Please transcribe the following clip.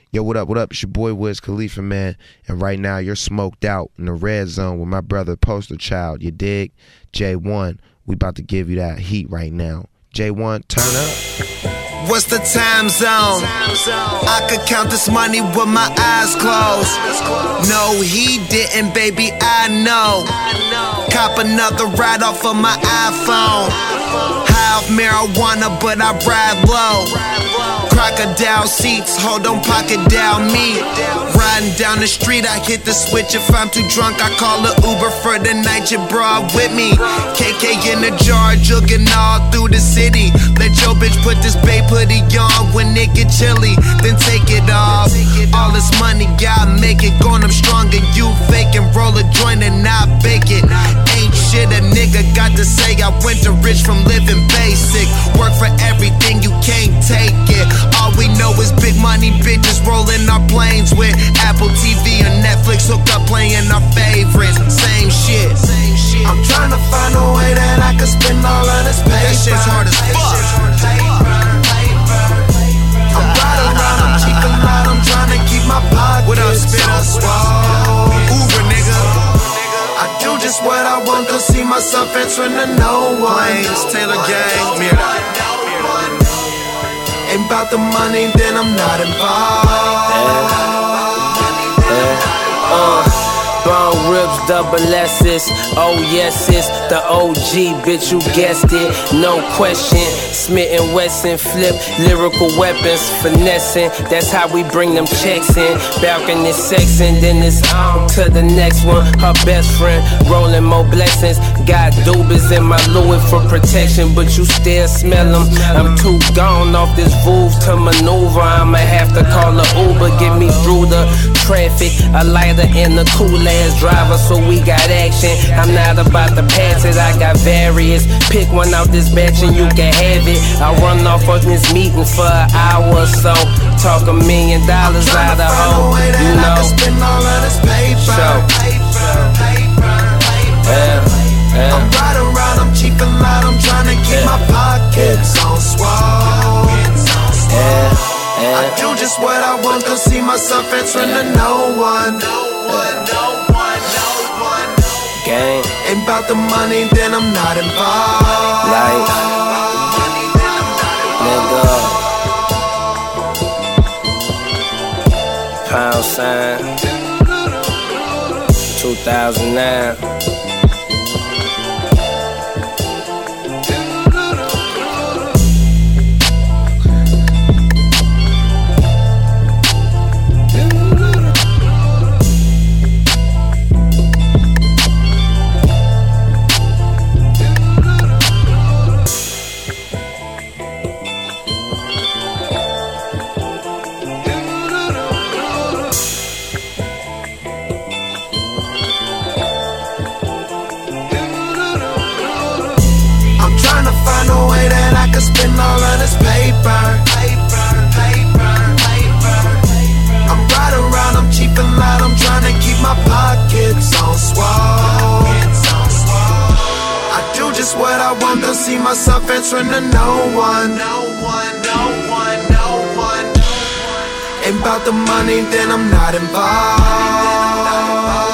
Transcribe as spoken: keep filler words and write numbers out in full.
Yo, what up, what up? It's your boy Wiz Khalifa, man. And right now, you're smoked out in the red zone with my brother Poster Child. You dig? J one, we about to give you that heat right now. J one, turn up. What's the time zone? I could count this money with my eyes closed. No, he didn't, baby, I know. Cop another ride off of my iPhone. High off marijuana, but I ride low. Crocodile seats, hold on, pocket down me. Riding down the street, I hit the switch. If I'm too drunk, I call a Uber for the night. Your bra with me. K K in the jar, jugging all through the city. Let your bitch put this babe hoodie on when it get chilly, then take it off. All this money, gotta make it. Going up strong and you fake and roll a joint and not bake it. Ain't shit a nigga got to say. I went to rich from living basic. Work for everything, you can't take it. All we know is big money bitches rolling our planes with Apple T V or Netflix hooked up playing our favorites. Same shit. I'm trying to find a way that I can spend all of this paper. That shit's hard as fuck. I'm riding around, I'm cheap a lot, I'm trying to keep my pockets. What up, Spitter? Uber, nigga. I do just what I want, don't see myself answering to no one. Plains, Taylor Gang, Mirror. Ain't about the money, then I'm not involved. Yeah. Yeah. Uh. Bone ribs, double S's, oh yes, it's the O G, bitch, you guessed it, no question. Smith and Wesson flip, lyrical weapons, finessing, that's how we bring them checks in. Balcony sexing, then it's on to the next one. Her best friend, rolling more blessings. Got doobies in my Louis for protection, but you still smell them. I'm too gone off this Vouv to maneuver. I'ma have to call a Uber, get me through the traffic. A lighter and a cool ass driver, so we got action. I'm not about to pass it, I got various. Pick one out this batch and you can have it. I run off of this meeting for an hour or so. Talk a million dollars out of home, you know. Show. Yeah, yeah. I'm riding around, I'm cheap a lot, I'm trying to keep yeah. my pockets yeah. on swole. Yeah, yeah. I do just what I want, don't see myself answering to no one. No one, no one, no one. Gang. Ain't about the money, then I'm not involved. Life, nigga. Pound sign, two thousand nine. Spend all of this paper. I'm riding around, I'm cheap a lot, I'm trying to keep my pockets on swole. I do just what I want, don't see myself answering to no one. No one, no one, no one. Ain't about the money, then I'm not involved.